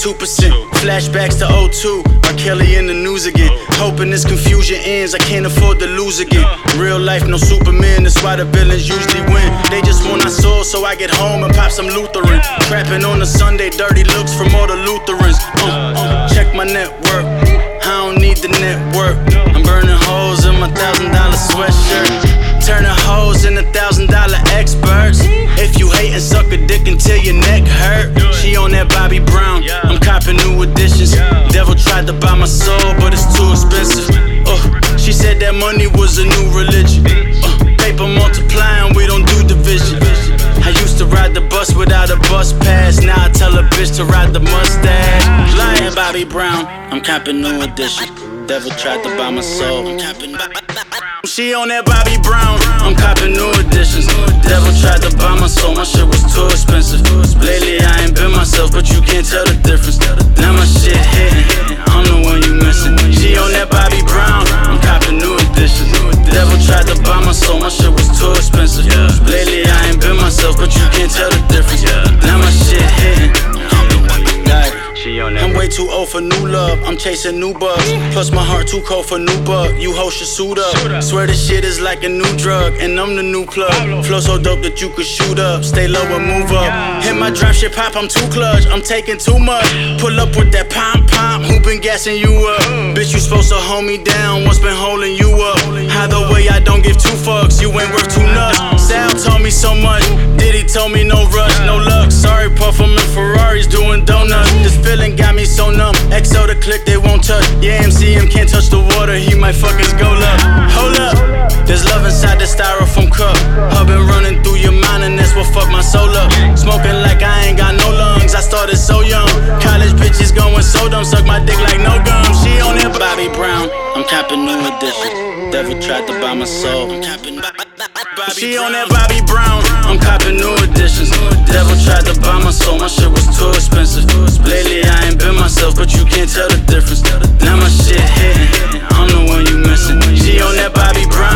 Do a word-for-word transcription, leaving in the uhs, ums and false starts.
two percent. Flashbacks to oh two, R. Kelly in the news again. Hoping this confusion ends, I can't afford to lose again. Real life, no Superman, that's why the villains usually win. They just want our soul, so I get home and pop some Lutheran. Trapping on a Sunday, dirty looks from all the Lutherans. Uh, uh, check my network, I don't need the network. I'm burning holes in my thousand dollar sweatshirt, turning hoes into thousand dollar experts. If you hate and suck a dick until your neck hurt. She on that Bobby Brown, I'm copping new editions. Devil tried to buy my soul, but it's too expensive. Uh, she said that money was a new religion. Uh, paper multiplying, we don't do division. I used to ride the bus without a bus pass. Now I tell a bitch to ride the mustache. Lying Bobby Brown, I'm copping new edition. Devil tried to buy my soul, I'm copping. She on that Bobby Brown, I'm copping new editions. Devil tried to buy my soul, my shit was too expensive. Lately I ain't been myself, but you can't tell the difference. Now my shit hitting, I'm the one you missing. She on that Bobby Brown, I'm copping new editions. Devil tried to buy my soul, my shit was too expensive. Lately I ain't been myself, but you can't tell the difference. Now my shit hitting, I'm the one you missing. I'm way too old for new love, I'm chasing new bugs. Plus my heart too cold for new bug. You host your suit up. Swear this shit is like a new drug, and I'm the new plug. Flow so dope that you could shoot up. Stay low and move up. Hit my drop shit pop, I'm too clutch. I'm taking too much. Pull up with that pom pom, hooping, gassing you up. Bitch, you supposed to hold me down, what's been holding you up? Either way, I don't give two fucks, you ain't worth two nuts. Sal told me so much, Diddy told me no rush, no luck. Sorry, Puff, I'm in Ferraris doing donuts. This feeling got me so numb. X O the click, they won't touch. Yeah, M C M can't touch the water, he might fuck his goal up. Hold up, there's love inside the styrofoam cup. I've been running through your mind and that's what fucked my soul up. Smoking like I ain't got no lungs, I started so young. College bitches going so dumb, suck my dick like no gum. She on that Bobby Brown, I'm copping new edition. Devil tried to buy my soul, I'm copping Bobby She on that Bobby Brown, I'm copping new editions. Devil tried to buy my soul, my shit was too expensive. Lately I ain't been myself, but you can't tell the difference. Now my shit hitting, I'm the one you missing. She on that Bobby Brown.